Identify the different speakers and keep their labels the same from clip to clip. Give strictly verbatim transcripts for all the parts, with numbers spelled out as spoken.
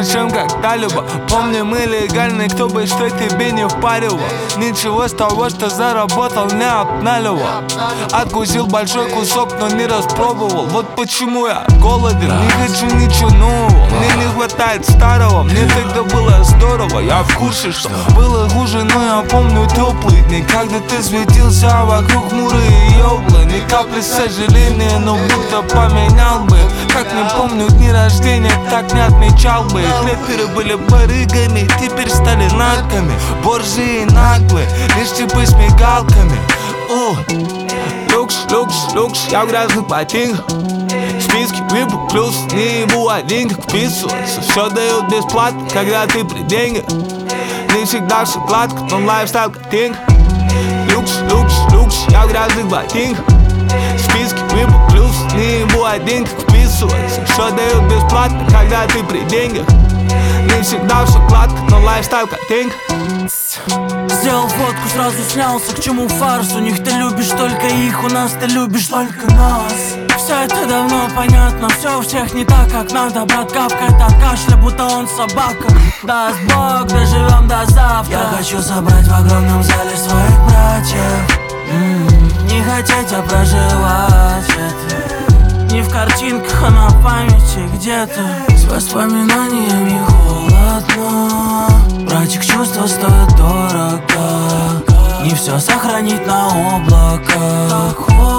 Speaker 1: лучше, чем когда-либо. Помни, мы легальны, кто бы что тебе не впаривал. Ничего с того, что заработал, не обналивал. Откусил большой кусок, но не распробовал. Вот почему я голоден, не хочу ничего нового. Мне не хватает старого, мне тогда было здорово. Я в курсе, что было хуже, но я помню теплые дни, когда ты светился, а вокруг хмурые ёблы. Ни капли сожаления, но будто поменял бы. Как не помню дни рождения, так не отмечал бы их. Рэперы были барыгами, теперь стали нарками. Борзые и наглые, лишь типы с мигалками. О, люкс, люкс, люкс, я в грязных ботинках. Списки випу плюс, не ебу один, как вписываться. Все дают бесплатно, когда ты при деньгах. Не всегда шоколадка, но лайфстайл картинка. Люкс, люкс, люкс, я в грязных ботинках. Списки випу плюс, не ебу один, как вписываться. Все дают бесплатно, когда ты при деньгах. Не всегда шоколадка, но лайфстайл картинка.
Speaker 2: Сделал фотку, сразу снялся, к чему фарс? У них ты любишь только их, у нас ты любишь только нас. Все это давно понятно, все у всех не так, как надо. Брат капкает от кашля, будто он собака. Даст Бог, доживем до завтра. Я хочу собрать в огромном зале своих братьев. М-м, не хотеть, а проживать это. Не в картинках, а на памяти где-то. С воспоминаниями холодно. Братик, чувства стоят дорого. Не все сохранить на облаках. Так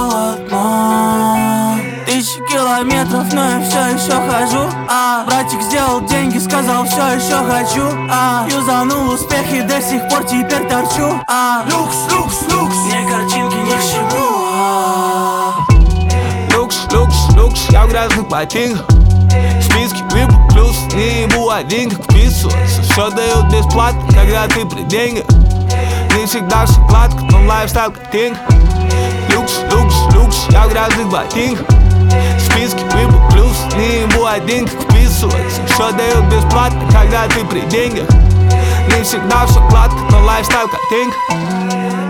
Speaker 2: холодно. Тысячи километров, но я все еще хожу. А братик сделал деньги, сказал, все еще хочу. А юзанул успехи, до сих пор теперь торчу. А люкс, люкс, люкс, мне картинки ни к чему. А
Speaker 1: люкс, люкс, люкс, я в грязных ботинках. Списки випу плюс, не ебу один, как вписываться. Все дают бесплатно, когда ты при деньгах. Не всегда шоколадка, но лайфстайл картинка. Люкс, люкс, люкс, я в грязных ботинках. Списки випу плюс, не ебу один, как вписываться. Все дают бесплатно, когда ты при деньгах. Не всегда шоколадка, но лайфстайл картинка.